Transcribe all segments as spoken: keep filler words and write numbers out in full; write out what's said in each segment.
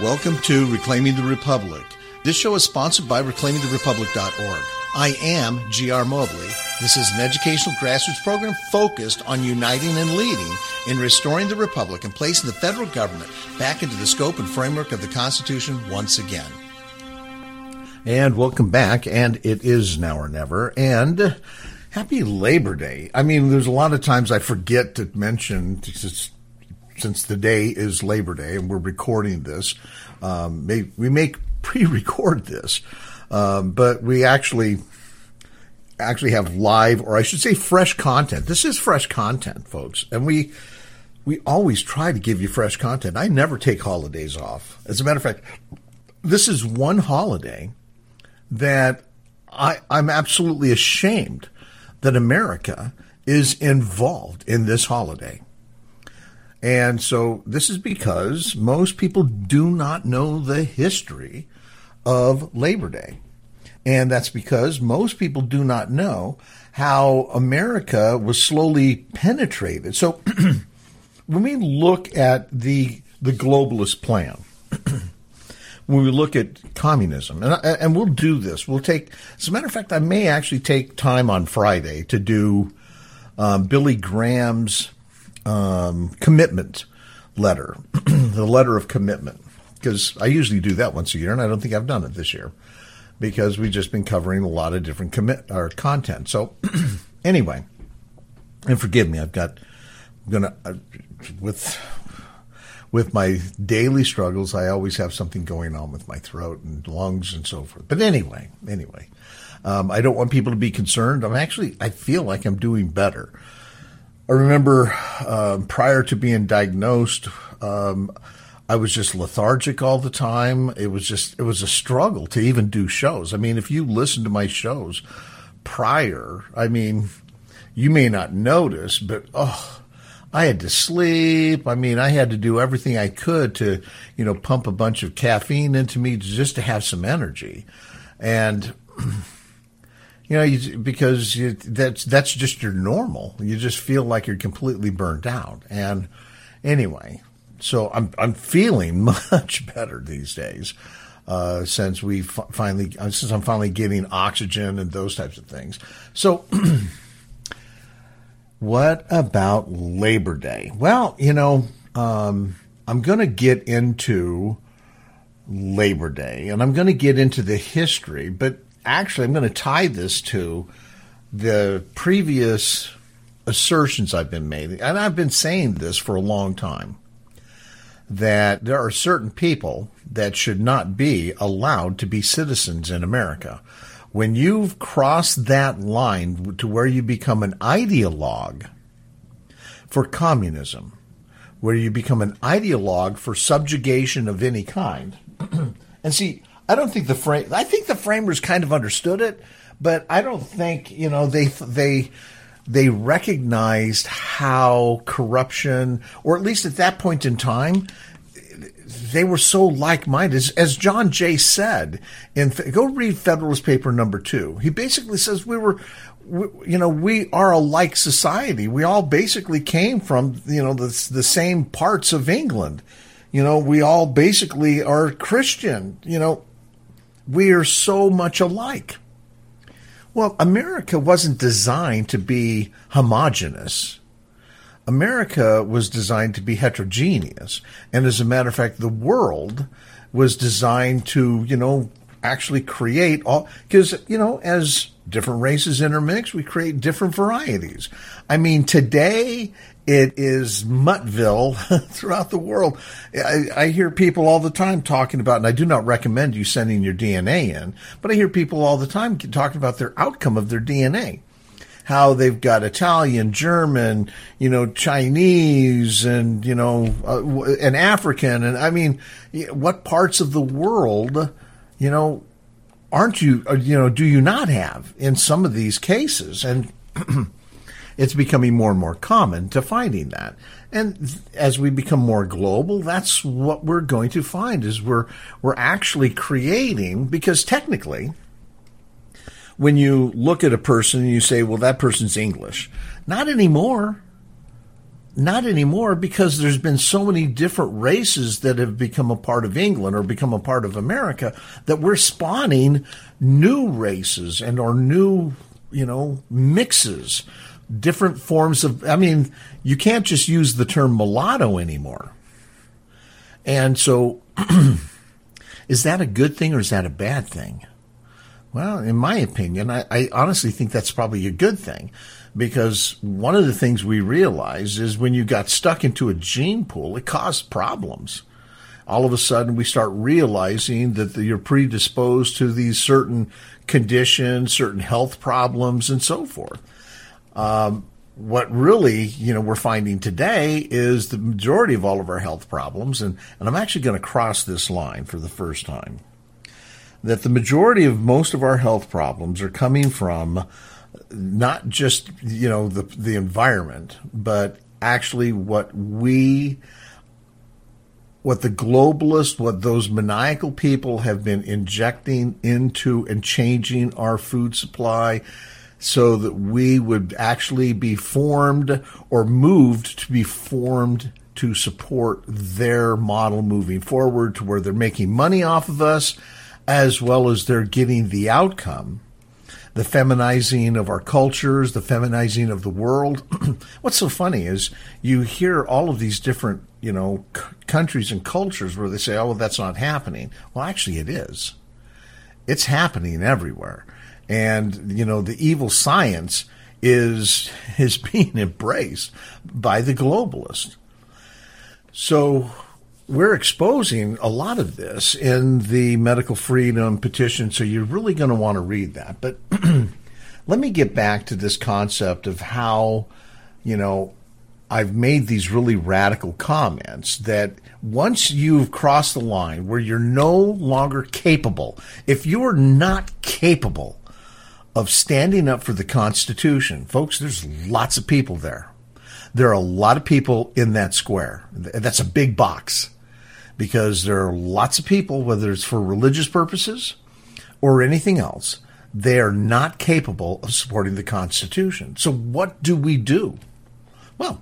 Welcome to Reclaiming the Republic. This show is sponsored by reclaiming the republic dot org. I am G R. Mobley. This is an educational grassroots program focused on uniting and leading in restoring the republic and placing the federal government back into the scope and framework of the Constitution once again. And welcome back, and it is now or never, and happy Labor Day. I mean, there's a lot of times I forget to mention, since, since the day is Labor Day, and we're recording this, um, may, we may pre-record this, um, but we actually actually have live, or I should say fresh content. This is fresh content, folks, and we we always try to give you fresh content. I never take holidays off. As a matter of fact, this is one holiday that I, I'm absolutely ashamed that America is involved in this holiday. And so this is because most people do not know the history of Labor Day. And that's because most people do not know how America was slowly penetrated. So when we look at the the globalist plan, when we look at communism, and, and we'll do this, we'll take, as a matter of fact, I may actually take time on Friday to do um, Billy Graham's um, commitment letter, the letter of commitment, because I usually do that once a year, and I don't think I've done it this year because we've just been covering a lot of different commit or content. So anyway, and forgive me, I've got, I'm gonna uh, with. With my daily struggles, I always have something going on with my throat and lungs and so forth. But anyway, anyway, um, I don't want people to be concerned. I'm actually, I feel like I'm doing better. I remember um, prior to being diagnosed, um, I was just lethargic all the time. It was just, it was a struggle to even do shows. I mean, if you listen to my shows prior, I mean, you may not notice, but oh, I had to sleep. I mean, I had to do everything I could to, you know, pump a bunch of caffeine into me just to have some energy. And, you know, you, because you, that's, that's just your normal. You just feel like you're completely burned out. And anyway, so I'm, I'm feeling much better these days, uh, since we f- finally, since I'm finally getting oxygen and those types of things. So, what about Labor Day? Well, you know, um, I'm going to get into Labor Day, and I'm going to get into the history, but actually I'm going to tie this to the previous assertions I've been making, and I've been saying this for a long time, that there are certain people that should not be allowed to be citizens in America. When you've crossed that line to where you become an ideologue for communism, where you become an ideologue for subjugation of any kind, and see, I don't think the frame, I think the framers kind of understood it, but I don't think, you know, they, they, they recognized how corruption, or at least at that point in time, they were so like-minded. As, as John Jay said, in, go read Federalist Paper number two. He basically says we were, we, you know, we are a like society. We all basically came from, you know, the, the same parts of England. You know, we all basically are Christian. You know, we are so much alike. Well, America wasn't designed to be homogenous. America was designed to be heterogeneous. And as a matter of fact, the world was designed to, you know, actually create all, because, you know, as different races intermix, we create different varieties. I mean, today it is Muttville throughout the world. I, I hear people all the time talking about, and I do not recommend you sending your D N A in, but I hear people all the time talking about their outcome of their D N A. How they've got Italian, German, you know, Chinese, and, you know, uh, and African. And I mean, what parts of the world, you know, aren't you, you know, do you not have in some of these cases? And it's becoming more and more common to finding that. And as we become more global, that's what we're going to find is we're, we're actually creating, because technically, when you look at a person and you say, well, that person's English. Not anymore. not anymore, because there's been so many different races that have become a part of England or become a part of America that we're spawning new races and or new, you know, mixes, different forms of, I mean, you can't just use the term mulatto anymore. And so is that a good thing or is that a bad thing? Well, in my opinion, I, I honestly think that's probably a good thing, because one of the things we realize is when you got stuck into a gene pool, it caused problems. All of a sudden, we start realizing that you're predisposed to these certain conditions, certain health problems, and so forth. Um, what really, you know, we're finding today is the majority of all of our health problems, and, and I'm actually going to cross this line for the first time, that the majority of most of our health problems are coming from not just, you know, the the environment, but actually what we, what the globalists, what those maniacal people have been injecting into and changing our food supply so that we would actually be formed or moved to be formed to support their model moving forward, to where they're making money off of us, as well as they're getting the outcome, the feminizing of our cultures, the feminizing of the world. What's so funny is you hear all of these different, you know, c- countries and cultures where they say, oh, well, that's not happening. Well, actually it is. It's happening everywhere. And, you know, the evil science is, is being embraced by the globalists. So we're exposing a lot of this in the medical freedom petition, so you're really going to want to read that. But let me get back to this concept of how, you know, I've made these really radical comments that once you've crossed the line where you're no longer capable, if you're not capable of standing up for the Constitution, folks, there's lots of people there. There are a lot of people in that square. That's a big box. Because there are lots of people, whether it's for religious purposes or anything else, they are not capable of supporting the Constitution. So what do we do? Well,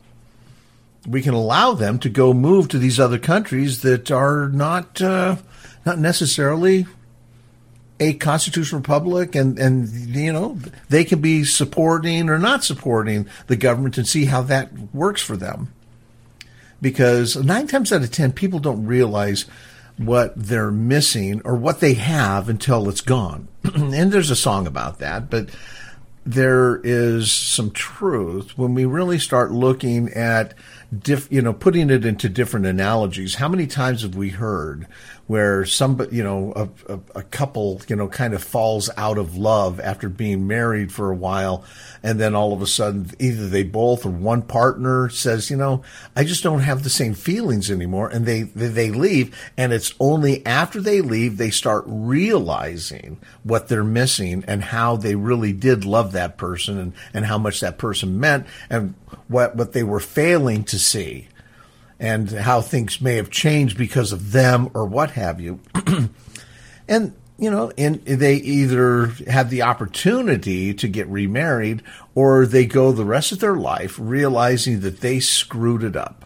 we can allow them to go move to these other countries that are not uh, not necessarily a constitutional republic, and, and, you know, they can be supporting or not supporting the government and see how that works for them. Because nine times out of ten, people don't realize what they're missing or what they have until it's gone. And there's a song about that, but there is some truth when we really start looking at, diff, you know, putting it into different analogies. How many times have we heard where somebody, you know, a, a, a couple, you know, kind of falls out of love after being married for a while, and then all of a sudden either they both or one partner says, you know, I just don't have the same feelings anymore, and they they leave, and it's only after they leave they start realizing what they're missing and how they really did love that person, and, and how much that person meant, and what what they were failing to see, and how things may have changed because of them or what have you. And, you know, and they either have the opportunity to get remarried, or they go the rest of their life realizing that they screwed it up.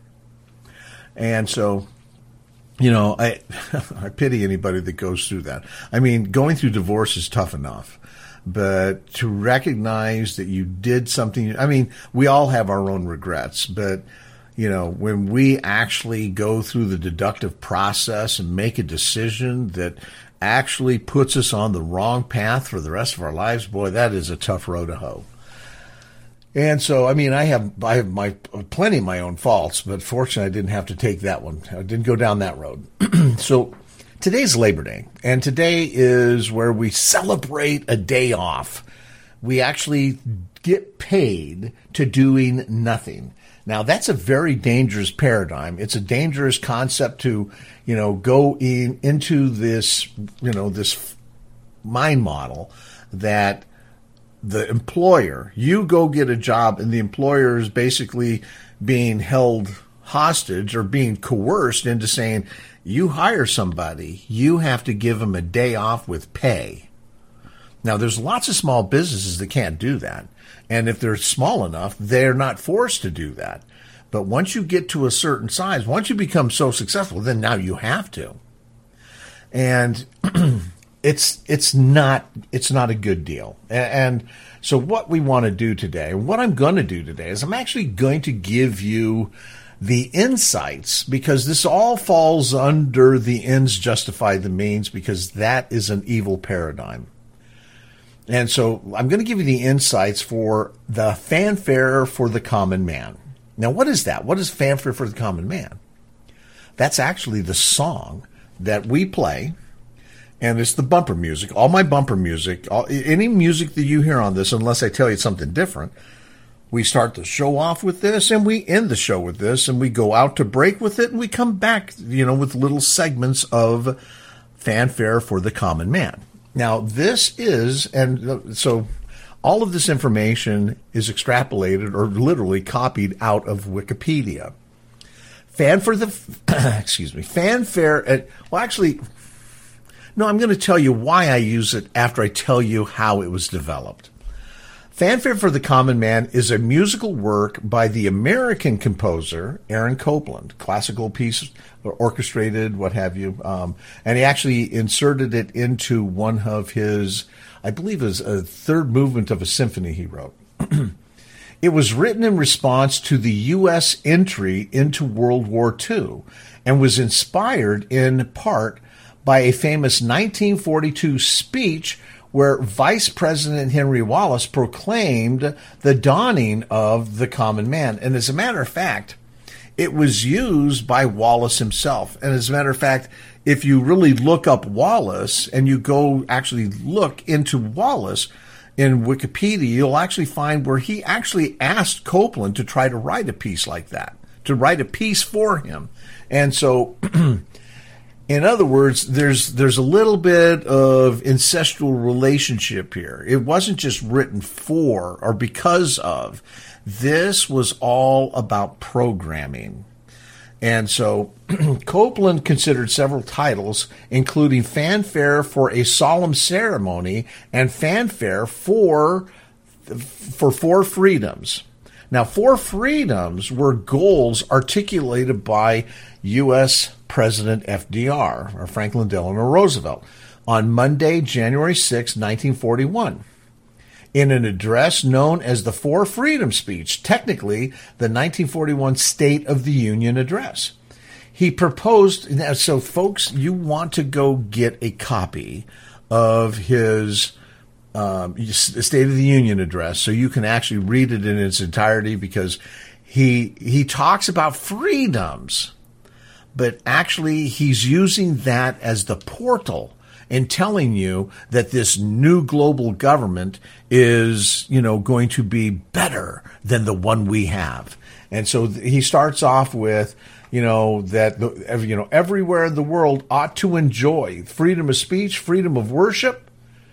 And so, you know, I I pity anybody that goes through that. I mean, going through divorce is tough enough. But to recognize that you did something, I mean, we all have our own regrets, but, you know, when we actually go through the deductive process and make a decision that actually puts us on the wrong path for the rest of our lives, boy, that is a tough road to hoe. And so, I mean, I have I have my plenty of my own faults, but fortunately, I didn't have to take that one. I didn't go down that road. So today's Labor Day, and today is where we celebrate a day off. We actually get paid to doing nothing. Now, that's a very dangerous paradigm. It's a dangerous concept to, you know, go in into this, you know, this mind model that the employer, you go get a job and the employer is basically being held hostage or being coerced into saying, you hire somebody, you have to give them a day off with pay. Now, there's lots of small businesses that can't do that. And if they're small enough, they're not forced to do that. But once you get to a certain size, once you become so successful, then now you have to. And it's it's not it's not a good deal. And so what we want to do today, what I'm going to do today, is I'm actually going to give you the insights, because this all falls under the ends justify the means, because that is an evil paradigm. And so I'm going to give you the insights for the fanfare for the common man. Now, what is that? What is fanfare for the common man? That's actually the song that we play, and it's the bumper music. All my bumper music, all, any music that you hear on this, unless I tell you something different, we start the show off with this, and we end the show with this, and we go out to break with it, and we come back, you know, with little segments of fanfare for the common man. Now, this is, and so all of this information is extrapolated or literally copied out of Wikipedia. Fan for the, excuse me, fanfare, at, well, actually, no, I'm going to tell you why I use it after I tell you how it was developed. Fanfare for the Common Man is a musical work by the American composer Aaron Copland, classical piece, orchestrated, what have you. Um, and he actually inserted it into one of his, I believe it was a third movement of a symphony he wrote. It was written in response to the U S entry into World War Two and was inspired in part by a famous nineteen forty-two speech where Vice President Henry Wallace proclaimed the dawning of the common man. And as a matter of fact, it was used by Wallace himself. And as a matter of fact, if you really look up Wallace and you go actually look into Wallace in Wikipedia, you'll actually find where he actually asked Copland to try to write a piece like that, to write a piece for him. And so in other words, there's there's a little bit of incestual relationship here. It wasn't just written for or because of. This was all about programming. And so Copland considered several titles, including Fanfare for a Solemn Ceremony and Fanfare for, for Four Freedoms. Now, Four Freedoms were goals articulated by U S President F D R, or Franklin Delano Roosevelt, on Monday, January sixth, nineteen forty-one. In an address known as the Four Freedoms Speech, technically the nineteen forty-one State of the Union Address. He proposed, so folks, you want to go get a copy of his um, State of the Union Address so you can actually read it in its entirety, because he he talks about freedoms, but actually he's using that as the portal and telling you that this new global government is, you know, going to be better than the one we have. And so he starts off with, you know, that, you know, everywhere in the world ought to enjoy freedom of speech, freedom of worship,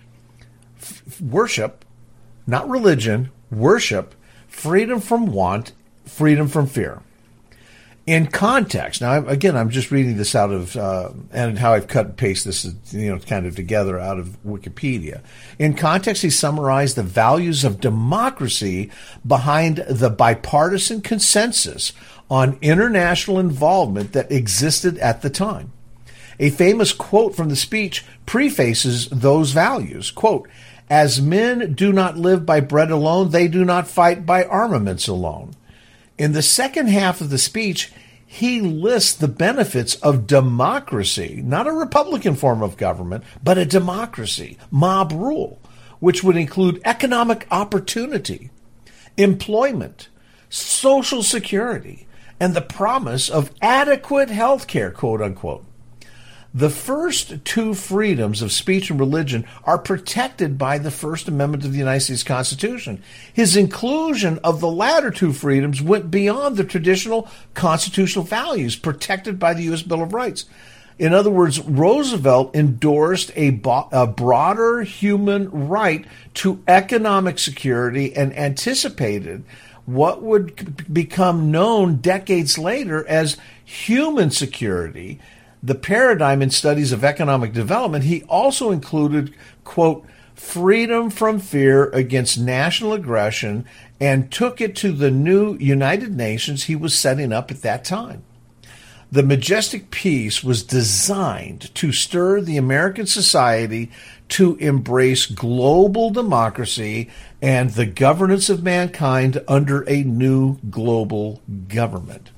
f- worship, not religion, worship, freedom from want, freedom from fear. In context, now, again, I'm just reading this out of, uh, and how I've cut and pasted this, you know, kind of together out of Wikipedia. In context, he summarized the values of democracy behind the bipartisan consensus on international involvement that existed at the time. A famous quote from the speech prefaces those values. Quote, "As men do not live by bread alone, they do not fight by armaments alone." In the second half of the speech, he lists the benefits of democracy, not a Republican form of government, but a democracy, mob rule, which would include economic opportunity, employment, social security, and the promise of adequate health care, quote unquote. The first two freedoms of speech and religion are protected by the First Amendment of the United States Constitution. His inclusion of the latter two freedoms went beyond the traditional constitutional values protected by the U S Bill of Rights. In other words, Roosevelt endorsed a, bo- a broader human right to economic security and anticipated what would become known decades later as human security. The paradigm in studies of economic development. He also included, quote, freedom from fear against national aggression and took it to the new United Nations he was setting up at that time. The Majestic Peace was designed to stir the American society to embrace global democracy and the governance of mankind under a new global government.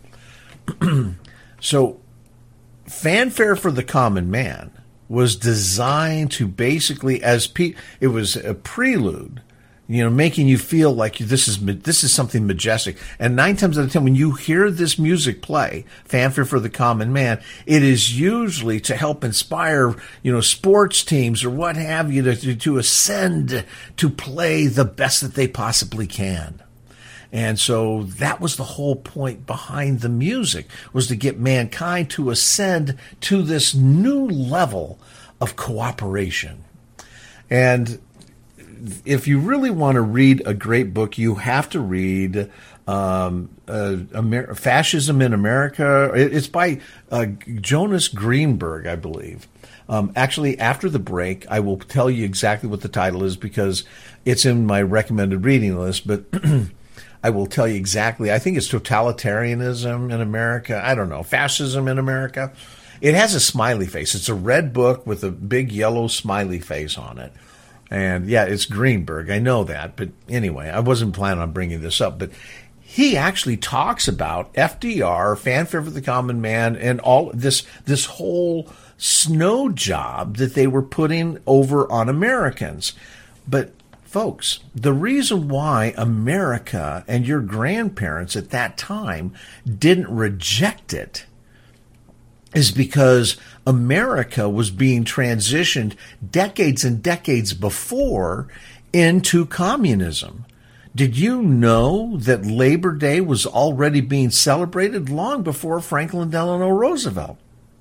So, Fanfare for the Common Man was designed to basically, as pe- it was a prelude, you know, making you feel like this is this is something majestic. And nine times out of ten, when you hear this music play, Fanfare for the Common Man, it is usually to help inspire, you know, sports teams or what have you to, to, to ascend, to play the best that they possibly can. And so that was the whole point behind the music, was to get mankind to ascend to this new level of cooperation. And if you really want to read a great book, you have to read um, uh, Amer- Fascism in America. It's by uh, Jonas Greenberg, I believe. Um, actually, after the break, I will tell you exactly what the title is because it's in my recommended reading list, but I will tell you exactly. I think it's Totalitarianism in America. I don't know. Fascism in America. It has a smiley face. It's a red book with a big yellow smiley face on it. And yeah, it's Greenberg. I know that. But anyway, I wasn't planning on bringing this up. But he actually talks about F D R, Fanfare for the Common Man, and all this, this whole snow job that they were putting over on Americans. But folks, the reason why America and your grandparents at that time didn't reject it is because America was being transitioned decades and decades before into communism. Did you know that Labor Day was already being celebrated long before Franklin Delano Roosevelt?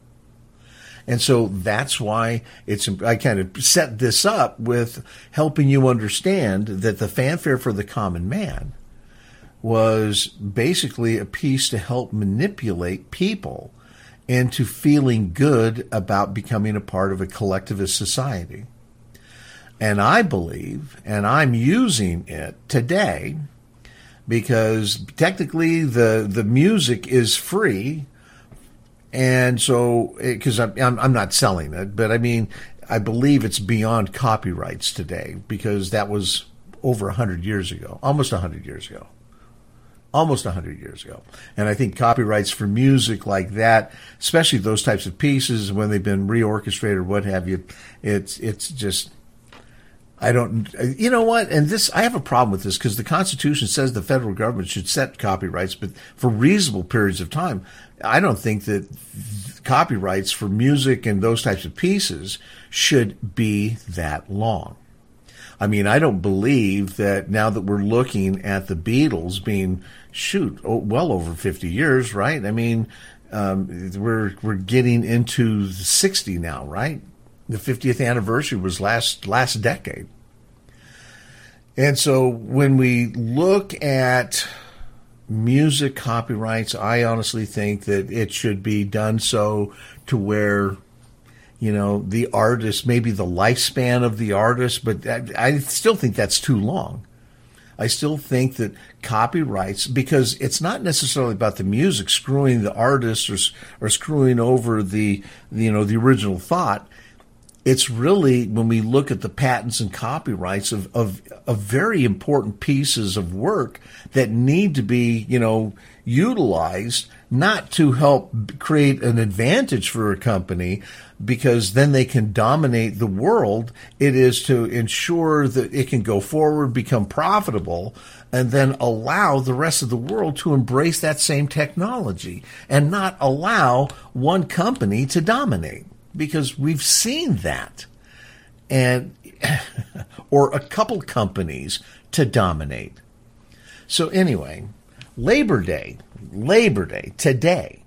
And so that's why it's, I kind of set this up with helping you understand that the Fanfare for the Common Man was basically a piece to help manipulate people into feeling good about becoming a part of a collectivist society. And I believe, and I'm using it today, because technically the, the music is free. And so, because I'm, I'm not selling it, but I mean, I believe it's beyond copyrights today because that was over one hundred years ago, almost one hundred years ago, almost one hundred years ago. And I think copyrights for music like that, especially those types of pieces when they've been reorchestrated or what have you, it's it's just, I don't, you know what? And this, I have a problem with this because the Constitution says the federal government should set copyrights, but for reasonable periods of time. I don't think that copyrights for music and those types of pieces should be that long. I mean, I don't believe that now that we're looking at the Beatles being, shoot, oh, well over fifty years, right? I mean, um, we're we're getting into sixty now, right? The fiftieth anniversary was last last decade. And so when we look at music copyrights, I honestly think that it should be done so to where, you know, the artist, maybe the lifespan of the artist, but I, I still think that's too long. I still think that copyrights, because it's not necessarily about the music screwing the artist or, or screwing over the, you know, the original thought. It's really when we look at the patents and copyrights of, of, of very important pieces of work that need to be, you know, utilized, not to help create an advantage for a company because then they can dominate the world. It is to ensure that it can go forward, become profitable, and then allow the rest of the world to embrace that same technology and not allow one company to dominate. Because we've seen that, and or a couple companies to dominate. So anyway, Labor Day, Labor Day today.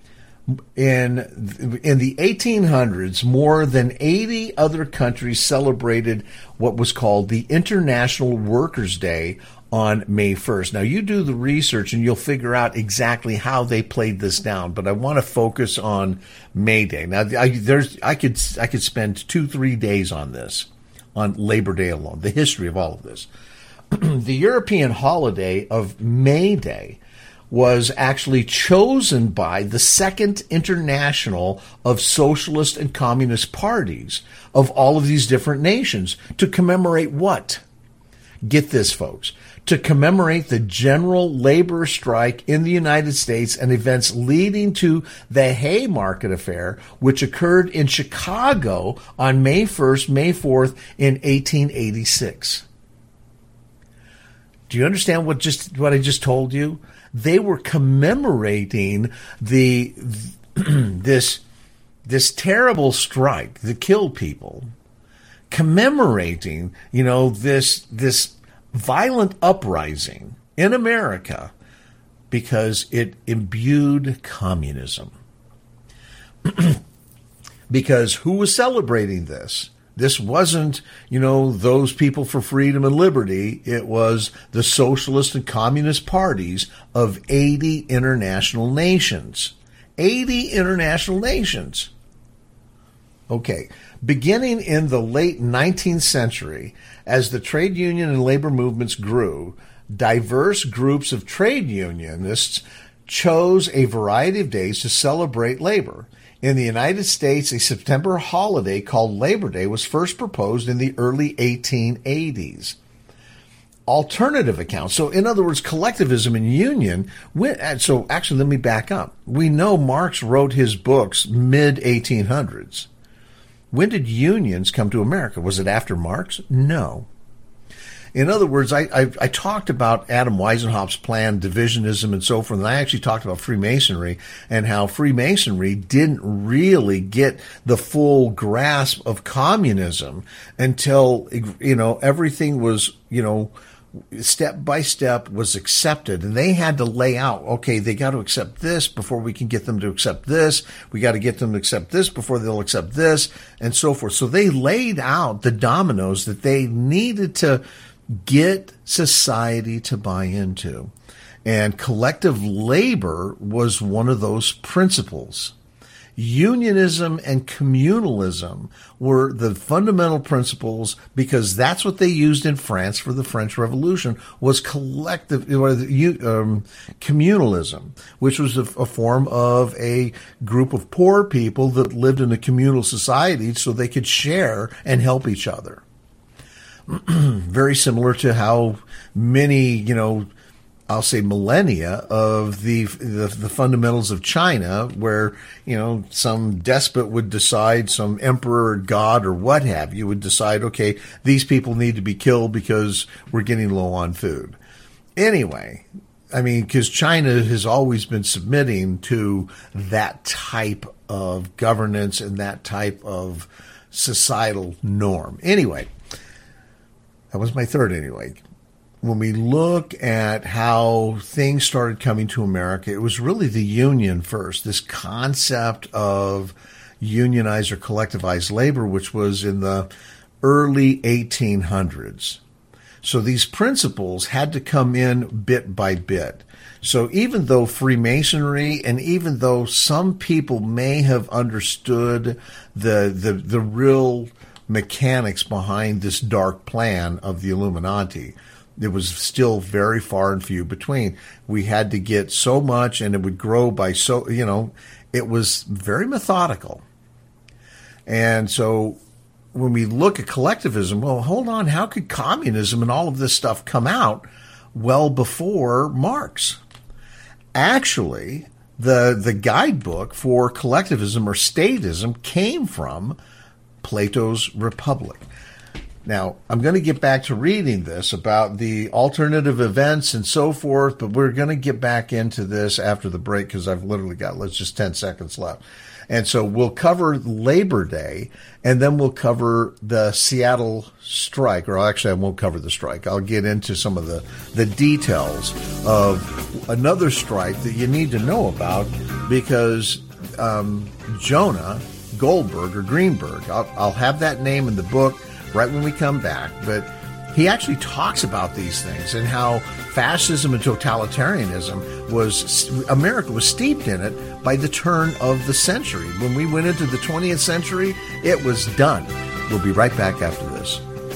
In in the eighteen hundreds, more than eighty other countries celebrated what was called the International Workers' Day on May first. Now, you do the research and you'll figure out exactly how they played this down, but I want to focus on May Day. Now, I, there's I could I could spend two, three days on this. on Labor Day alone, the history of all of this. The European holiday of May Day was actually chosen by the Second International of Socialist and Communist Parties of all of these different nations to commemorate what? Get this, folks. To commemorate the general labor strike in the United States and events leading to the Haymarket Affair, which occurred in Chicago on May first, May fourth in eighteen eighty-six. Do you understand what just what I just told you? They were commemorating the this this terrible strike that killed people, commemorating, you know, this this violent uprising in America because it imbued communism. Because who was celebrating this? This wasn't, you know, those people for freedom and liberty. It was the socialist and communist parties of eighty international nations. eighty international nations. Okay. Beginning in the late nineteenth century, as the trade union and labor movements grew, diverse groups of trade unionists chose a variety of days to celebrate labor. In the United States, a September holiday called Labor Day was first proposed in the early eighteen eighties. Alternative accounts, so in other words, collectivism and union, went, so actually let me back up. We know Marx wrote his books mid eighteen hundreds. When did unions come to America? Was it after Marx? No. In other words, I, I, I talked about Adam Weishaupt's plan, divisionism, and so forth, and I actually talked about Freemasonry and how Freemasonry didn't really get the full grasp of communism until, you know, everything was, you know, step by step was accepted, and they had to lay out, okay, they got to accept this before we can get them to accept this. We got to get them to accept this before they'll accept this, and so forth. So they laid out the dominoes that they needed to get society to buy into. And collective labor was one of those principles. Unionism and communalism were the fundamental principles because that's what they used in France for the French Revolution, was collective um, communalism, which was a, a form of a group of poor people that lived in a communal society so they could share and help each other. Very similar to how many, you know, I'll say millennia of the, the the fundamentals of China, where, you know, some despot would decide, some emperor or god or what have you would decide, okay, these people need to be killed because we're getting low on food. Anyway, I mean, because China has always been submitting to that type of governance and that type of societal norm. Anyway, that was my third anyway. When we look at how things started coming to America, it was really the union first, this concept of unionized or collectivized labor, which was in the early eighteen hundreds. So these principles had to come in bit by bit. So even though Freemasonry and even though some people may have understood the the, the real mechanics behind this dark plan of the Illuminati, it was still very far and few between. We had to get so much and it would grow by so, you know, it was very methodical. And so when we look at collectivism, well, hold on, how could communism and all of this stuff come out well before Marx? Actually, the the guidebook for collectivism or statism came from Plato's Republic. Now, I'm going to get back to reading this about the alternative events and so forth, but we're going to get back into this after the break because I've literally got, let's just ten seconds left. And so we'll cover Labor Day, and then we'll cover the Seattle strike, or actually I won't cover the strike. I'll get into some of the, the details of another strike that you need to know about because um, Jonah Goldberg or Greenberg, I'll, I'll have that name in the book right when we come back, but he actually talks about these things and how fascism and totalitarianism was, America was steeped in it by the turn of the century. When we went into the twentieth century, it was done. We'll be right back after this.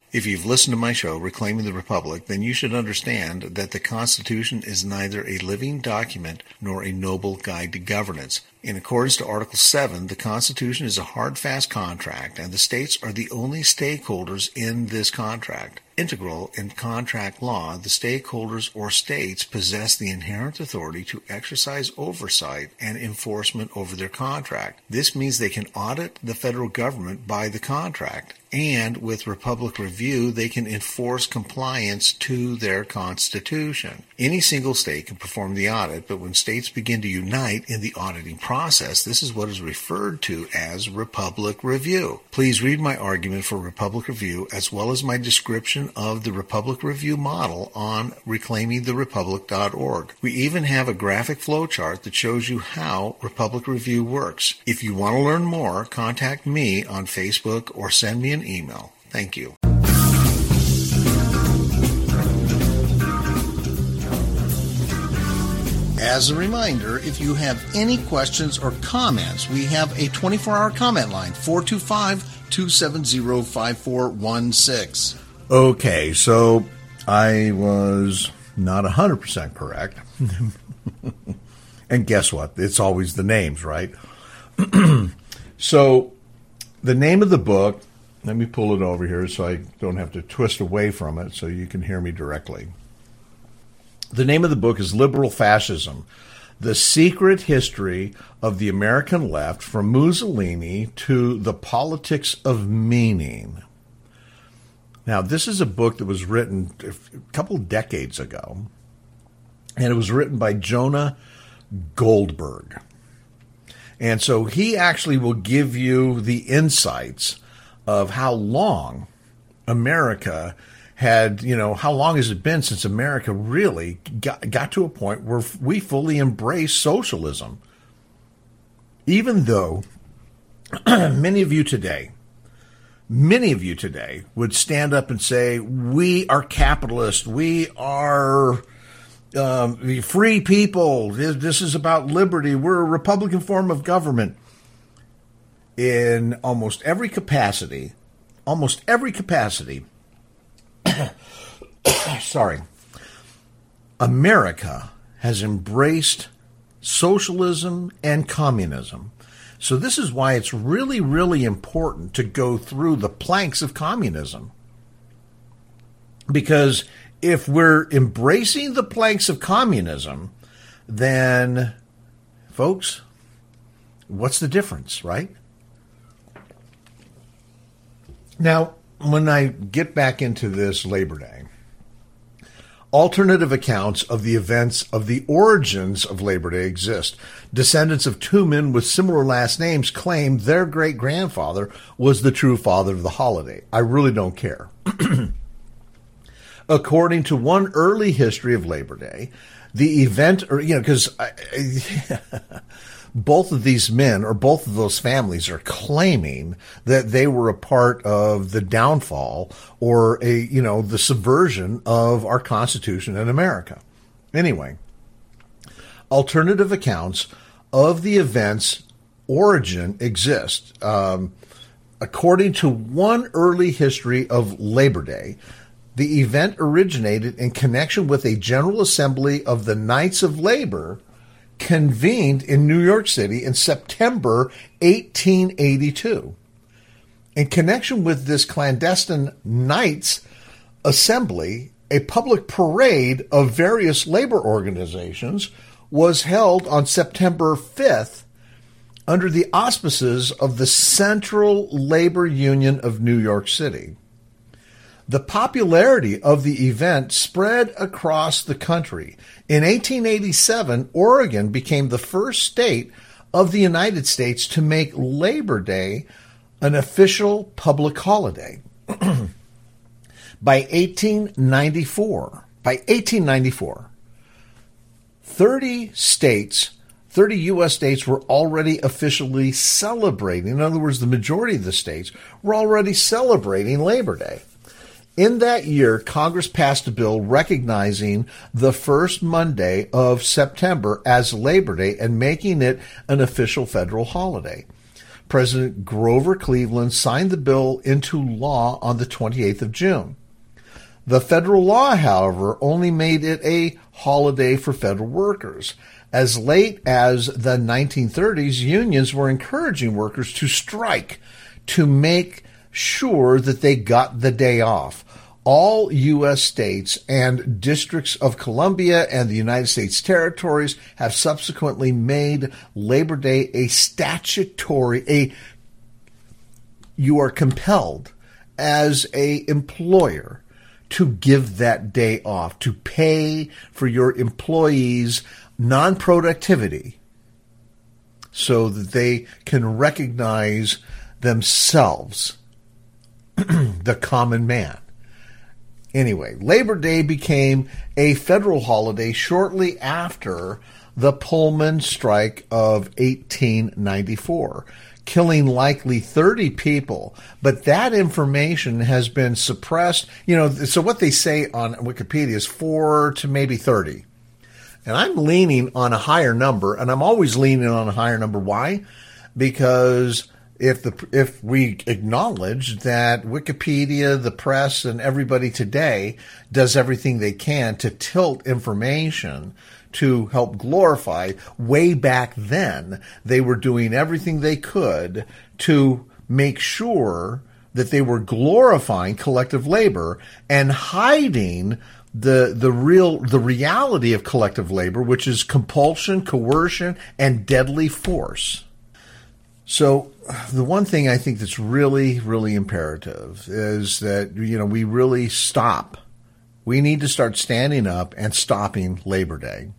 If you've listened to my show, Reclaiming the Republic, then you should understand that the Constitution is neither a living document nor a noble guide to governance. In accordance to Article seven, the Constitution is a hard, fast contract, and the states are the only stakeholders in this contract. Integral in contract law, the stakeholders or states possess the inherent authority to exercise oversight and enforcement over their contract. This means they can audit the federal government by the contract, and with Republic Review, they can enforce compliance to their Constitution. Any single state can perform the audit, but when states begin to unite in the auditing process, this is what is referred to as Republic Review. Please read my argument for Republic Review as well as my description of the Republic Review model on reclaiming the republic dot org. We even have a graphic flowchart that shows you how Republic Review works. If you want to learn more, contact me on Facebook or send me an email. Thank you. As a reminder, if you have any questions or comments, we have a twenty-four hour comment line, four two five, two seven zero, five four one six. Okay, so I was not one hundred percent correct. And guess what? It's always the names, right? So the name of the book, let me pull it over here so I don't have to twist away from it so you can hear me directly. The name of the book is Liberal Fascism, The Secret History of the American Left from Mussolini to the Politics of Meaning. Now, this is a book that was written a couple decades ago, and it was written by Jonah Goldberg. And so he actually will give you the insights of how long America had, you know, how long has it been since America really got, got to a point where we fully embrace socialism? Even though many of you today, many of you today would stand up and say, we are capitalist, we are um, free people, this, this is about liberty, we're a Republican form of government. In almost every capacity, almost every capacity, sorry, America has embraced socialism and communism. So this is why it's really, really important to go through the planks of communism. Because if we're embracing the planks of communism, then, folks, what's the difference, right? Now, when I get back into this Labor Day, alternative accounts of the events of the origins of Labor Day exist. Descendants of two men with similar last names claim their great-grandfather was the true father of the holiday. I really don't care. According to one early history of Labor Day, the event, or you know, because both of these men or both of those families are claiming that they were a part of the downfall or a, you know, the subversion of our Constitution in America. Anyway, alternative accounts of the event's origin exist. Um, according to one early history of Labor Day, the event originated in connection with a General Assembly of the Knights of Labor convened in New York City in September eighteen eighty-two. In connection with this clandestine Knights Assembly, a public parade of various labor organizations was held on September fifth under the auspices of the Central Labor Union of New York City. The popularity of the event spread across the country. In eighteen eighty-seven, Oregon became the first state of the United States to make Labor Day an official public holiday. By eighteen ninety-four, by eighteen ninety-four, thirty states, thirty U S states were already officially celebrating. In other words, the majority of the states were already celebrating Labor Day. In that year, Congress passed a bill recognizing the first Monday of September as Labor Day and making it an official federal holiday. President Grover Cleveland signed the bill into law on the twenty-eighth of June. The federal law, however, only made it a holiday for federal workers. As late as the nineteen thirties, unions were encouraging workers to strike to make sure that they got the day off. All U S states and districts of Columbia and the United States territories have subsequently made Labor Day a statutory, a you are compelled as a employer to give that day off, to pay for your employees' non-productivity so that they can recognize themselves, the common man. Anyway, Labor Day became a federal holiday shortly after the Pullman strike of eighteen ninety-four, killing likely thirty people. But that information has been suppressed. You know, so what they say on Wikipedia is four to maybe thirty. And I'm leaning on a higher number, and I'm always leaning on a higher number. Why? Because if the if we acknowledge that Wikipedia, the press, and everybody today does everything they can to tilt information to help glorify, way back then, they were doing everything they could to make sure that they were glorifying collective labor and hiding the the real the reality of collective labor, which is compulsion, coercion, and deadly force. So the one thing I think that's really, really imperative is that, you know, we really stop. We need to start standing up and stopping Labor Day.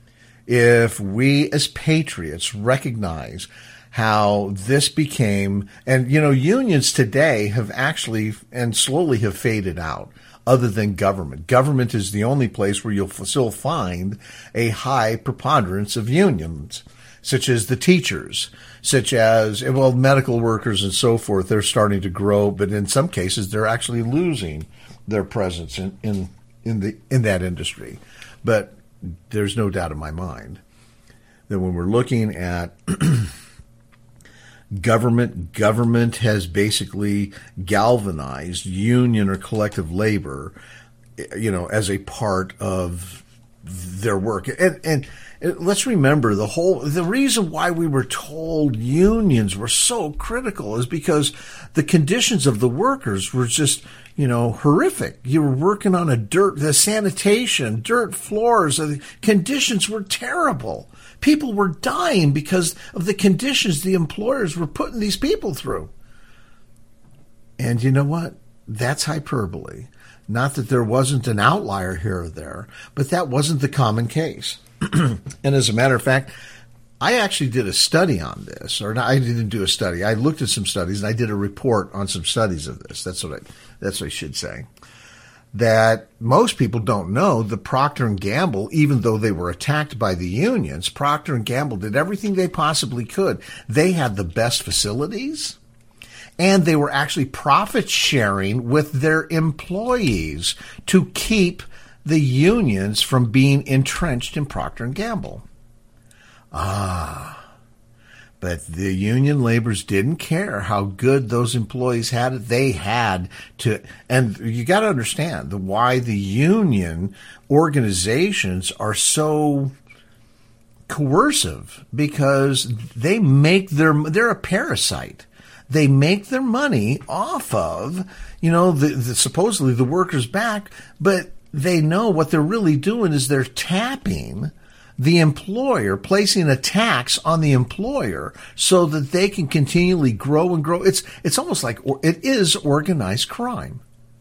If we as patriots recognize how this became, and, you know, unions today have actually and slowly have faded out other than government. Government is the only place where you'll still find a high preponderance of unions, such as the teachers, such as, well, medical workers and so forth. They're starting to grow, but in some cases they're actually losing their presence in, in, in the in that industry. But there's no doubt in my mind that when we're looking at government, government has basically galvanized union or collective labor, you know, as a part of their work. And, and let's remember the whole, the reason why we were told unions were so critical is because the conditions of the workers were just, you know, horrific. You were working on a dirt, the sanitation, dirt floors, the conditions were terrible. People were dying because of the conditions the employers were putting these people through. And you know what? That's hyperbole. Not that there wasn't an outlier here or there, but that wasn't the common case. And as a matter of fact, I actually did a study on this, or I didn't do a study. I looked at some studies and I did a report on some studies of this. That's what I, that's what I should say. That most people don't know that Procter and Gamble, even though they were attacked by the unions, Procter and Gamble did everything they possibly could. They had the best facilities, and they were actually profit sharing with their employees to keep the unions from being entrenched in Procter and Gamble. Ah, but the union laborers didn't care how good those employees had it. They had to, and you got to understand the why the union organizations are so coercive, because they make their, they're a parasite. They make their money off of, you know, the, the supposedly the workers' back, but they know what they're really doing is they're tapping the employer, placing a tax on the employer so that they can continually grow and grow. It's it's almost like it is organized crime.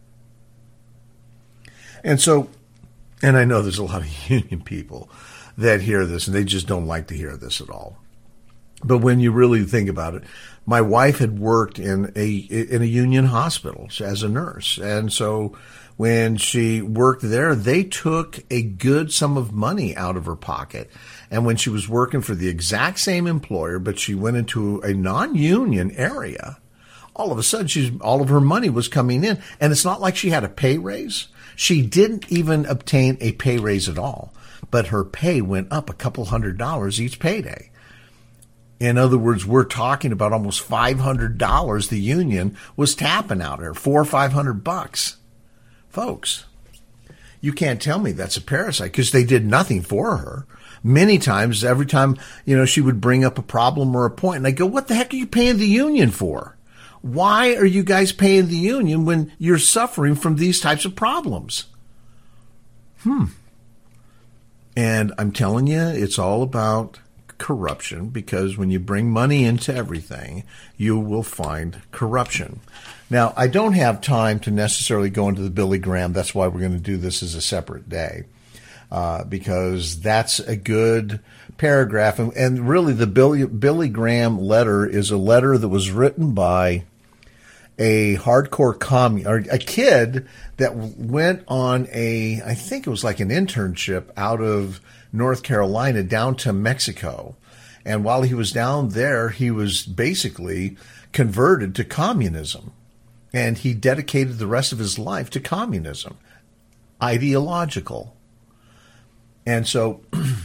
And so, and I know there's a lot of union people that hear this and they just don't like to hear this at all. But when you really think about it, my wife had worked in a in a union hospital as a nurse. And so when she worked there, they took a good sum of money out of her pocket. And when she was working for the exact same employer, but she went into a non-union area, all of a sudden she's all of her money was coming in. And it's not like she had a pay raise. She didn't even obtain a pay raise at all, but her pay went up a couple hundred dollars each payday. In other words, we're talking about almost five hundred dollars the union was tapping out there, four or five hundred bucks. Folks, you can't tell me that's a parasite because they did nothing for her. Many times, every time, you know, she would bring up a problem or a point, and I go, what the heck are you paying the union for? Why are you guys paying the union when you're suffering from these types of problems? Hmm. And I'm telling you, it's all about corruption, because when you bring money into everything, you will find corruption. Now, I don't have time to necessarily go into the Billy Graham. That's why we're going to do this as a separate day, uh, because that's a good paragraph. And, and really, the Billy, Billy Graham letter is a letter that was written by a hardcore commie, or a kid that went on a, I think it was like an internship out of North Carolina down to Mexico. And while he was down there, he was basically converted to communism. And he dedicated the rest of his life to communism, ideological. And so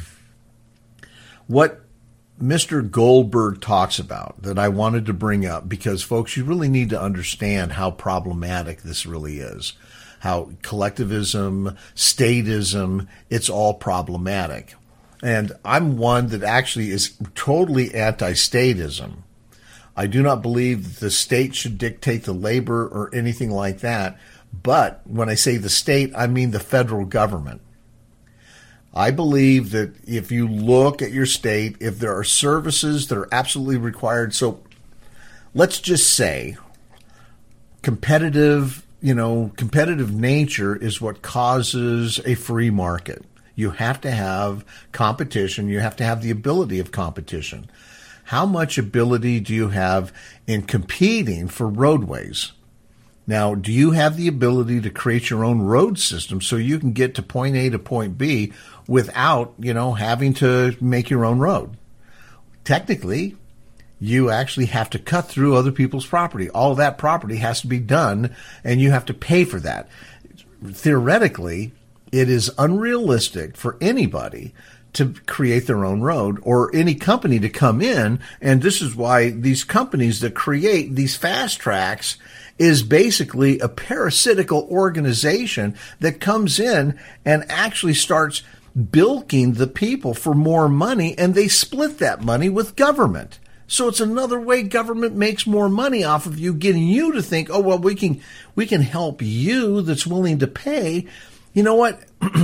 what Mister Goldberg talks about that I wanted to bring up, because, folks, you really need to understand how problematic this really is, how collectivism, statism, it's all problematic. And I'm one that actually is totally anti-statism. I do not believe that the state should dictate the labor or anything like that. But when I say the state, I mean the federal government. I believe that if you look at your state, if there are services that are absolutely required, so let's just say competitive, you know, competitive nature is what causes a free market. You have to have competition. You have to have the ability of competition. How much ability do you have in competing for roadways? Now, do you have the ability to create your own road system so you can get to point A to point B without, you know, having to make your own road? Technically, you actually have to cut through other people's property. All of that property has to be done, and you have to pay for that. Theoretically, it is unrealistic for anybody to create their own road, or any company to come in. And this is why these companies that create these fast tracks is basically a parasitical organization that comes in and actually starts bilking the people for more money, and they split that money with government. So it's another way government makes more money off of you, getting you to think, oh, well, we can, we can help you that's willing to pay. You know what?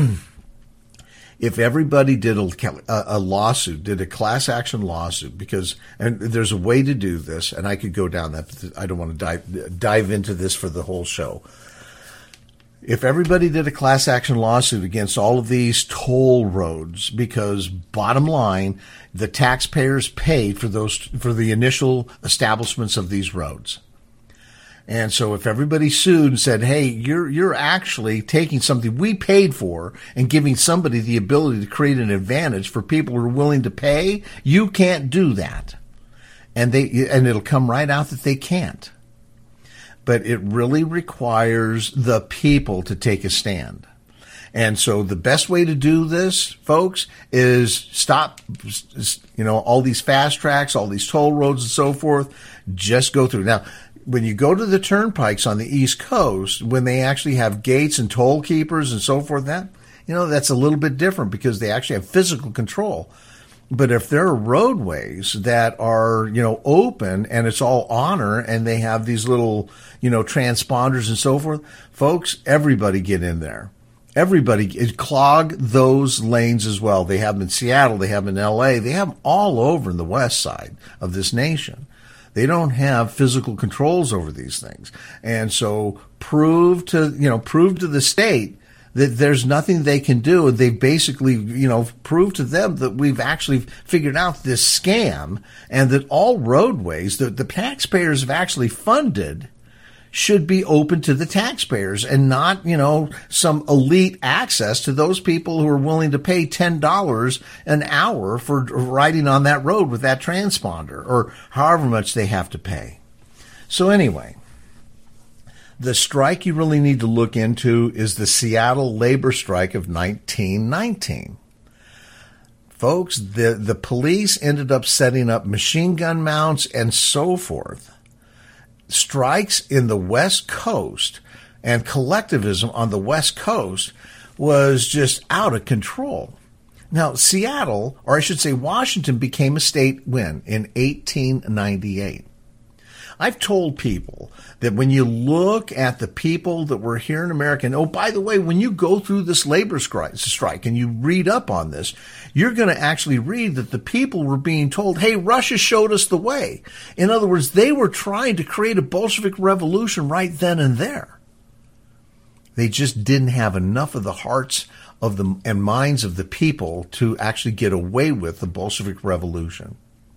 If everybody did a, a lawsuit, did a class action lawsuit, because, and there's a way to do this, and I could go down that, I don't want to dive, dive into this for the whole show. If everybody did a class action lawsuit against all of these toll roads, because bottom line, the taxpayers paid for those, for the initial establishments of these roads. And so if everybody sued and said, hey, you're you're actually taking something we paid for and giving somebody the ability to create an advantage for people who are willing to pay, you can't do that. And they and it'll come right out that they can't. But it really requires the people to take a stand. And so the best way to do this, folks, is stop, you know, all these fast tracks, all these toll roads and so forth. Just go through. Now, when you go to the turnpikes on the East Coast, when they actually have gates and toll keepers and so forth, that, you know, that's a little bit different because they actually have physical control. But if there are roadways that are, you know, open and it's all honor and they have these little, you know, transponders and so forth, folks, everybody get in there. Everybody clog those lanes as well. They have them in Seattle. They have them in L A. They have them all over in the west side of this nation. They don't have physical controls over these things. And so prove to, you know, prove to the state that there's nothing they can do. And they basically, you know, prove to them that we've actually figured out this scam, and that all roadways that the taxpayers have actually funded should be open to the taxpayers and not, you know, some elite access to those people who are willing to pay ten dollars an hour for riding on that road with that transponder, or however much they have to pay. So anyway, the strike you really need to look into is the Seattle labor strike of nineteen nineteen. Folks, the, the police ended up setting up machine gun mounts and so forth. Strikes in the West Coast and collectivism on the West Coast was just out of control. Now, Seattle, or I should say Washington, became a state when? In eighteen ninety-eight. I've told people that when you look at the people that were here in America, and oh, by the way, when you go through this labor strike and you read up on this, you're going to actually read that the people were being told, hey, Russia showed us the way. In other words, they were trying to create a Bolshevik revolution right then and there. They just didn't have enough of the hearts of the and minds of the people to actually get away with the Bolshevik revolution.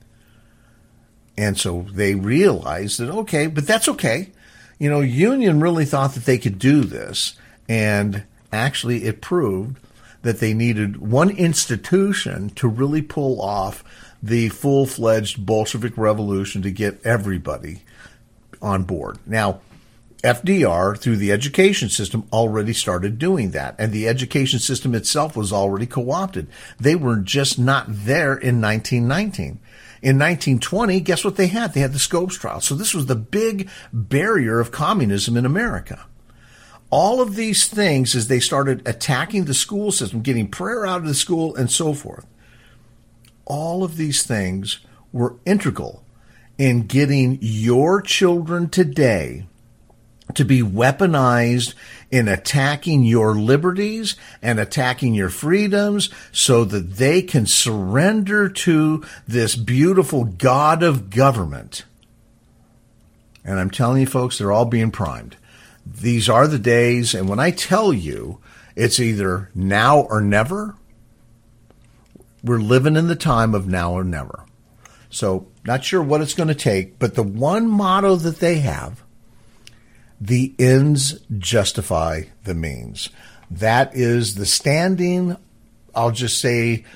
And so they realized that, okay, but that's okay. You know, Union really thought that they could do this. And actually it proved that they needed one institution to really pull off the full-fledged Bolshevik revolution to get everybody on board. Now, F D R, through the education system, already started doing that. And the education system itself was already co-opted. They were just not there in nineteen nineteen. In nineteen twenty, guess what they had? They had the Scopes trial. So this was the big barrier of communism in America. All of these things, as they started attacking the school system, getting prayer out of the school and so forth, all of these things were integral in getting your children today to be weaponized in attacking your liberties and attacking your freedoms so that they can surrender to this beautiful God of government. And I'm telling you, folks, they're all being primed. These are the days, and when I tell you it's either now or never, we're living in the time of now or never. So not sure what it's going to take, but the one motto that they have, the ends justify the means. That is the standing, I'll just say,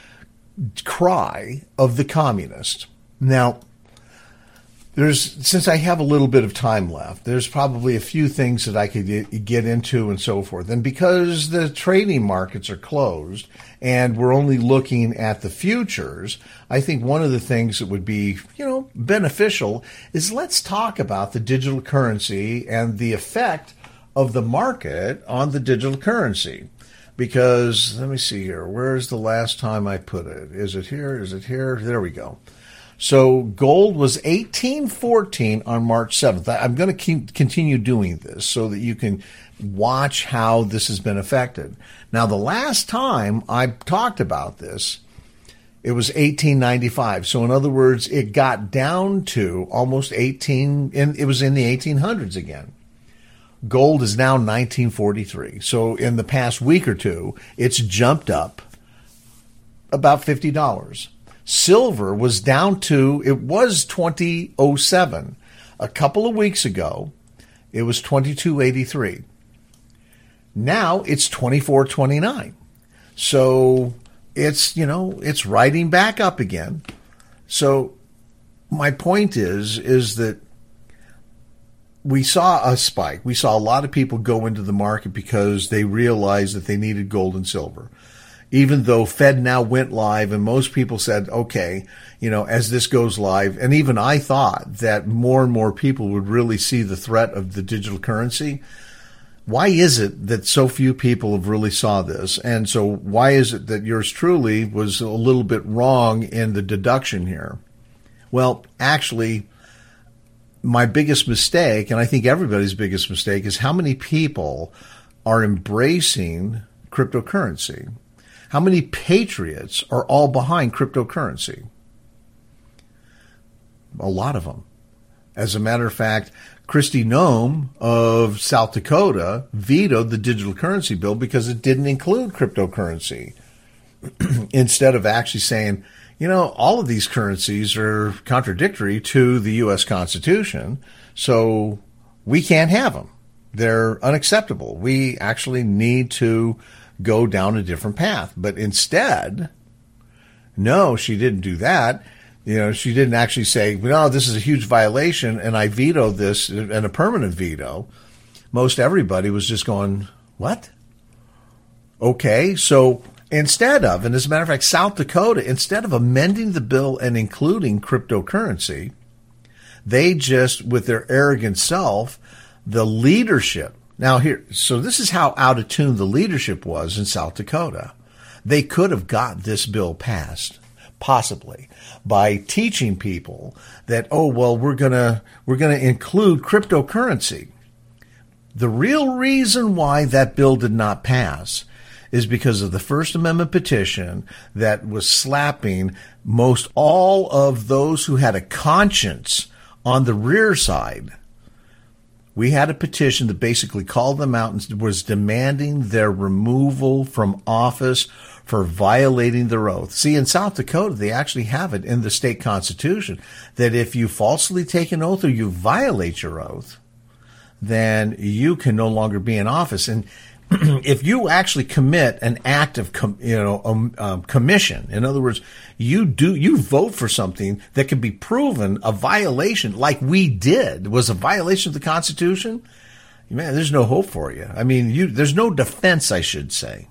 cry of the communist. Now, there's since I have a little bit of time left, there's probably a few things that I could get into and so forth. And because the trading markets are closed and we're only looking at the futures, I think one of the things that would be, you know, beneficial is let's talk about the digital currency and the effect of the market on the digital currency. Because, let me see here, where's the last time I put it? Is it here? Is it here? There we go. So gold was eighteen fourteen on March seventh. I'm going to keep, continue doing this so that you can watch how this has been affected. Now, the last time I talked about this, it was eighteen ninety-five. So in other words, it got down to almost eighteen, and it was in the eighteen hundreds again. Gold is now nineteen forty-three. So in the past week or two, it's jumped up about fifty dollars. Silver was down to, it was twenty oh seven. A couple of weeks ago, it was twenty-two eighty-three. Now it's twenty-four twenty-nine. So it's, you know, it's riding back up again. So my point is, is that we saw a spike. We saw a lot of people go into the market because they realized that they needed gold and silver. Even though FedNow went live and most people said, okay, you know, as this goes live, and even I thought that more and more people would really see the threat of the digital currency. Why is it that so few people have really saw this? And so why is it that yours truly was a little bit wrong in the deduction here? Well, actually, my biggest mistake, and I think everybody's biggest mistake, is how many people are embracing cryptocurrency. How many patriots are all behind cryptocurrency? A lot of them. As a matter of fact, Kristi Noem of South Dakota vetoed the digital currency bill because it didn't include cryptocurrency. Instead of actually saying, you know, all of these currencies are contradictory to the U S Constitution, so we can't have them. They're unacceptable. We actually need to go down a different path. But instead, no, she didn't do that. You know, she didn't actually say, no, this is a huge violation and I veto this, and a permanent veto. Most everybody was just going, what? Okay, so Instead of, and as a matter of fact, South Dakota, instead of amending the bill and including cryptocurrency, they just, with their arrogant self, the leadership. Now here, so this is how out of tune the leadership was in South Dakota. They could have got this bill passed, possibly, by teaching people that, oh, well, we're gonna, we're gonna include cryptocurrency. The real reason why that bill did not pass is because of the First Amendment petition that was slapping most all of those who had a conscience on the rear side. We had a petition that basically called them out and was demanding their removal from office for violating their oath. See, in South Dakota, they actually have it in the state constitution that if you falsely take an oath or you violate your oath, then you can no longer be in office. And if you actually commit an act of, com, you know, um, um, commission, in other words, you do, you vote for something that can be proven a violation, like we did, was a violation of the Constitution, man, there's no hope for you. I mean, you, there's no defense, I should say.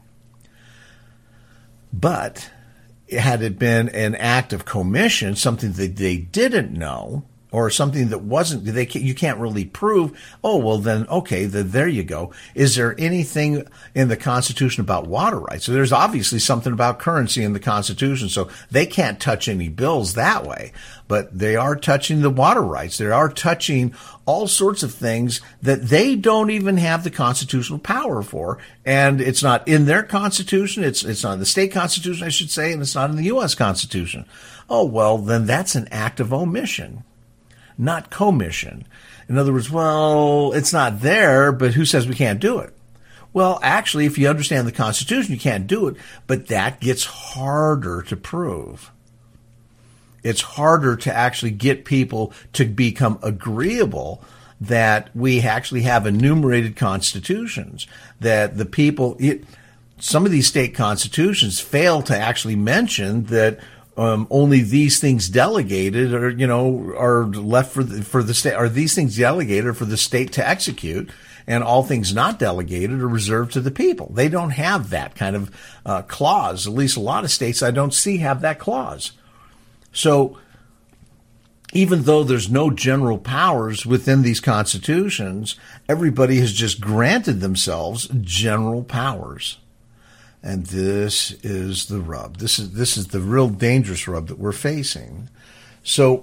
But had it been an act of commission, something that they didn't know, or something that wasn't, they can, you can't really prove, oh, well, then, okay, then there you go. Is there anything in the Constitution about water rights? So there's obviously something about currency in the Constitution, so they can't touch any bills that way. But they are touching the water rights. They are touching all sorts of things that they don't even have the constitutional power for. And it's not in their Constitution. It's, it's not in the state Constitution, I should say, and it's not in the U S Constitution. Oh, well, then that's an act of omission, not commission. In other words, well, it's not there, but who says we can't do it? Well, actually, if you understand the Constitution, you can't do it, but that gets harder to prove. It's harder to actually get people to become agreeable that we actually have enumerated constitutions, that the people, it, some of these state constitutions fail to actually mention that Um, only these things delegated or, you know, are left for the, for the state, are these things delegated for the state to execute, and all things not delegated are reserved to the people. They don't have that kind of uh, clause. At least a lot of states I don't see have that clause. So even though there's no general powers within these constitutions, everybody has just granted themselves general powers. And this is the rub. This is this is the real dangerous rub that we're facing. So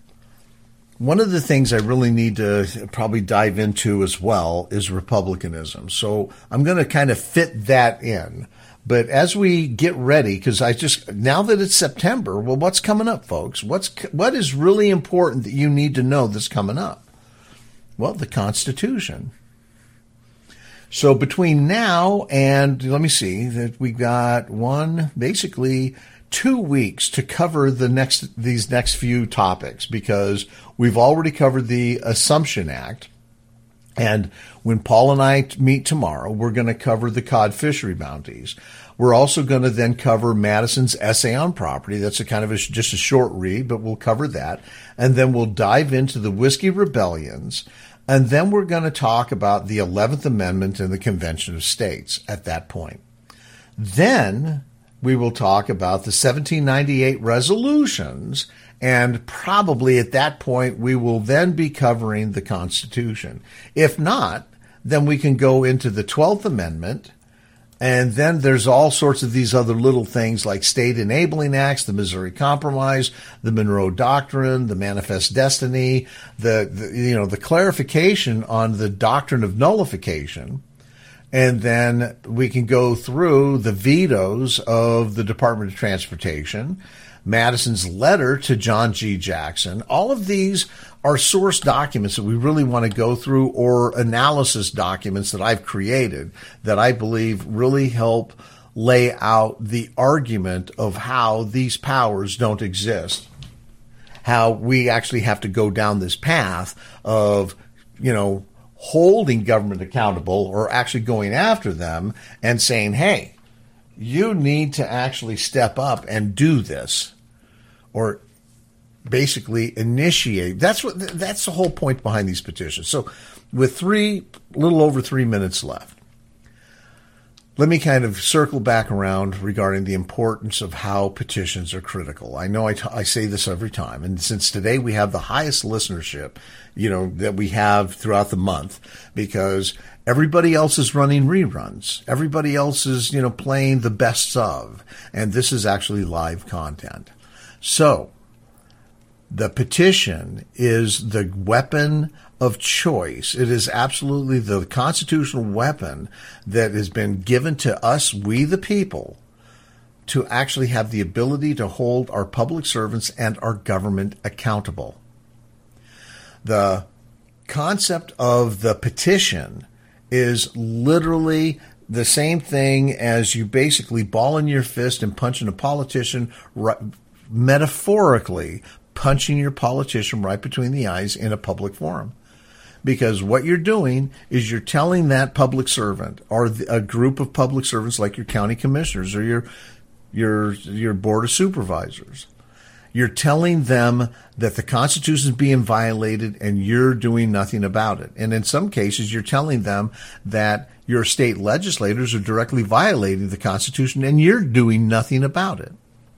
one of the things I really need to probably dive into as well is republicanism. So I'm going to kind of fit that in. But as we get ready, because I just, now that it's September, well, what's coming up, folks? What's what is really important that you need to know that's coming up? Well, the Constitution. So between now and, let me see, that we got one, basically two weeks to cover the next, these next few topics, because we've already covered the Assumption Act. And when Paul and I meet tomorrow, we're going to cover the cod fishery bounties. We're also going to then cover Madison's essay on property. That's a kind of a, just a short read, but we'll cover that. And then we'll dive into the Whiskey Rebellions. And then we're going to talk about the eleventh Amendment and the Convention of States at that point. Then we will talk about the seventeen ninety-eight resolutions, and probably at that point we will then be covering the Constitution. If not, then we can go into the twelfth Amendment, and then there's all sorts of these other little things like state enabling acts, the Missouri Compromise, the Monroe Doctrine, the Manifest Destiny, the, the you know the clarification on the doctrine of nullification, and then we can go through the vetoes of the Department of Transportation, Madison's letter to John G. Jackson. All of these are source documents that we really want to go through, or analysis documents that I've created that I believe really help lay out the argument of how these powers don't exist, how we actually have to go down this path of, you know, holding government accountable, or actually going after them and saying, hey, you need to actually step up and do this, or basically initiate. That's what, that's the whole point behind these petitions. So with three, little over three minutes left, let me kind of circle back around regarding the importance of how petitions are critical. I know I, t- I say this every time, and since today we have the highest listenership, you know, that we have throughout the month, because everybody else is running reruns. Everybody else is, you know, playing the best of, and this is actually live content. So the petition is the weapon of choice. It is absolutely the constitutional weapon that has been given to us, we the people, to actually have the ability to hold our public servants and our government accountable. The concept of the petition is literally the same thing as you basically balling your fist and punching a politician, right, metaphorically punching your politician right between the eyes in a public forum. Because what you're doing is you're telling that public servant or a group of public servants like your county commissioners or your your your board of supervisors, you're telling them that the Constitution is being violated and you're doing nothing about it. And in some cases, you're telling them that your state legislators are directly violating the Constitution and you're doing nothing about it.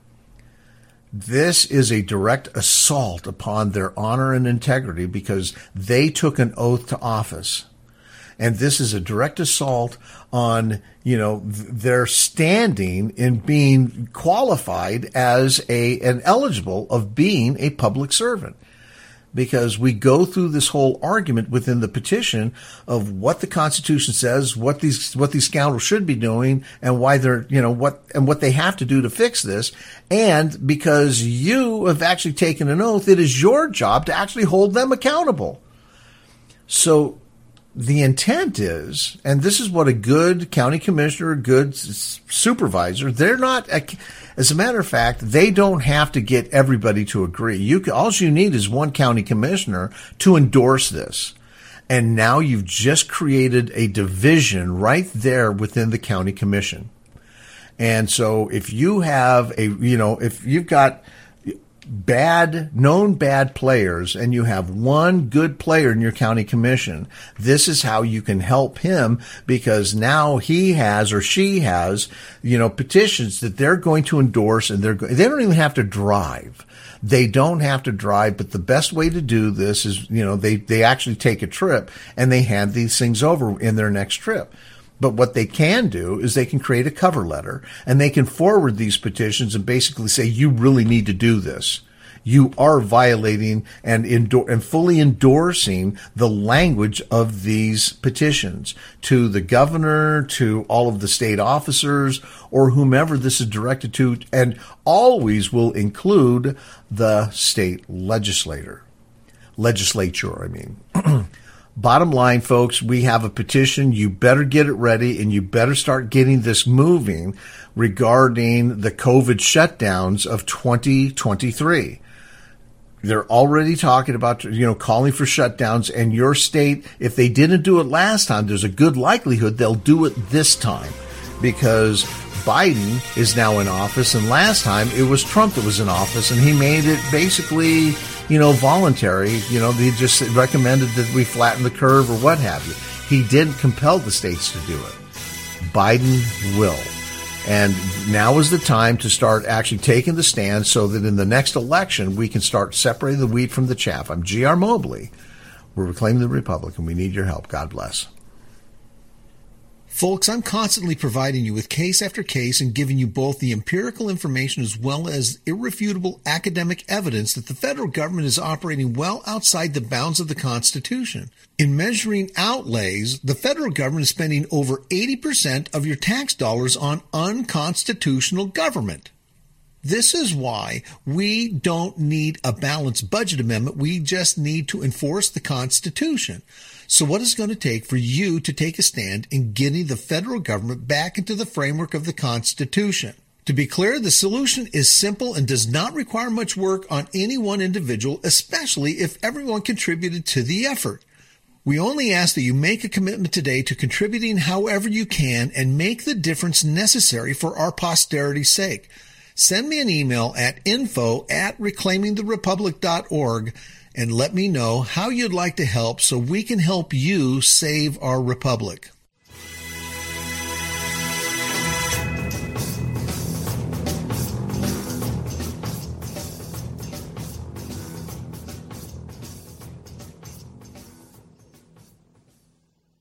This is a direct assault upon their honor and integrity because they took an oath to office. And this is a direct assault on, you know, their standing in being qualified as a, an eligible of being a public servant. Because we go through this whole argument within the petition of what the Constitution says, what these what these scoundrels should be doing, and why they're, you know, what and what they have to do to fix this. And because you have actually taken an oath, it is your job to actually hold them accountable. So the intent is, and this is what a good county commissioner, a good supervisor, they're not, as a matter of fact, they don't have to get everybody to agree. You can, all you need is one county commissioner to endorse this. And now you've just created a division right there within the county commission. And so if you have a, you know, if you've got bad, known bad players, and you have one good player in your county commission, this is how you can help him, because now he has or she has, you know, petitions that they're going to endorse, and they're they don't even have to drive. They don't have to drive, but the best way to do this is, you know, they, they actually take a trip and they hand these things over in their next trip. But what they can do is they can create a cover letter and they can forward these petitions and basically say, you really need to do this. You are violating and endor- and fully endorsing the language of these petitions to the governor, to all of the state officers, or whomever this is directed to, and always will include the state legislator. Legislature, I mean. Bottom line, folks, we have a petition. You better get it ready, and you better start getting this moving regarding the COVID shutdowns of twenty twenty-three. They're already talking about, you know, calling for shutdowns, and your state, if they didn't do it last time, there's a good likelihood they'll do it this time, because Biden is now in office, and last time it was Trump that was in office, and he made it basically, you know, voluntary. You know, he just recommended that we flatten the curve or what have you. He didn't compel the states to do it. Biden will. And now is the time to start actually taking the stand so that in the next election, we can start separating the wheat from the chaff. I'm G R Mobley. We're Reclaiming the Republic, and we need your help. God bless. Folks, I'm constantly providing you with case after case and giving you both the empirical information as well as irrefutable academic evidence that the federal government is operating well outside the bounds of the Constitution. In measuring outlays, the federal government is spending over eighty percent of your tax dollars on unconstitutional government. This is why we don't need a balanced budget amendment. We just need to enforce the Constitution. So what is it going to take for you to take a stand in getting the federal government back into the framework of the Constitution? To be clear, the solution is simple and does not require much work on any one individual, especially if everyone contributed to the effort. We only ask that you make a commitment today to contributing however you can and make the difference necessary for our posterity's sake. Send me an email at info at reclaiming the republic dot org and let me know how you'd like to help so we can help you save our republic.